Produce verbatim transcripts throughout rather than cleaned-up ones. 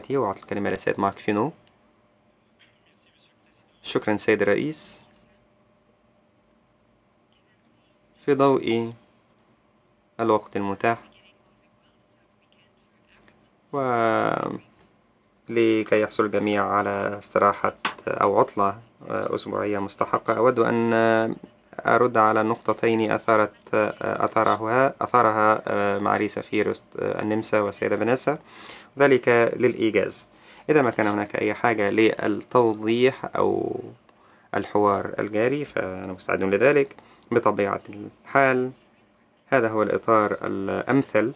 كلمتي وأعطي الكلمة للسيد مارك فينو. شكرا سيد الرئيس. في ضوء الوقت المتاح ولكي يحصل الجميع على استراحة أو عطلة أسبوعية مستحقة، أود أن أرد على نقطتين أثارت أثارها أثارها معالي سفير النمسا والسيدة فانيسا، ذلك للإيجاز. إذا ما كان هناك أي حاجة للتوضيح أو الحوار الجاري فأنا مستعد لذلك. بطبيعة الحال هذا هو الإطار الأمثل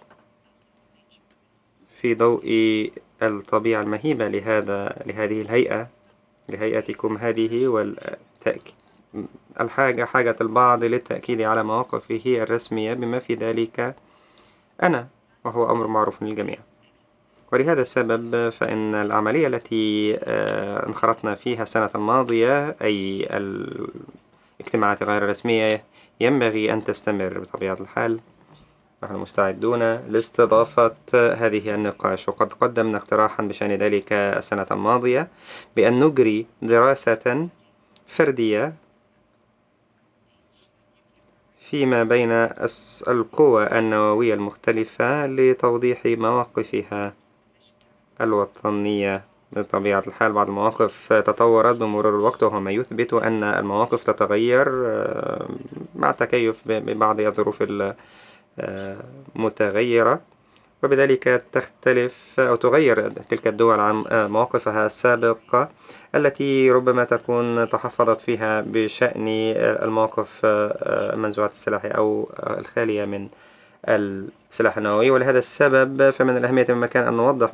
في ضوء الطبيعة المهيبة لهذا لهذه الهيئة لهيئتكم هذه، والتأكيد الحاجة حاجة البعض للتأكيد على مواقفه الرسمية بما في ذلك أنا، وهو أمر معروف للجميع. ولهذا السبب فإن العملية التي انخرطنا فيها السنة الماضية أي الاجتماعات غير الرسمية ينبغي أن تستمر بطبيعة الحال. نحن مستعدون لاستضافة هذه النقاش، وقد قدمنا اقتراحا بشأن ذلك السنة الماضية بأن نجري دراسة فردية فيما بين القوى النووية المختلفة لتوضيح مواقفها الوطنية. بطبيعة الحال بعض المواقف تطورت بمرور الوقت، وهو ما يثبت أن المواقف تتغير مع التكيف ببعض الظروف المتغيرة، وبذلك تختلف أو تغير تلك الدول عن مواقفها السابقة التي ربما تكون تحفظت فيها بشأن المواقف منزوعة السلاح أو الخالية من السلاح النووي. ولهذا السبب فمن الأهمية بمكان أن نوضح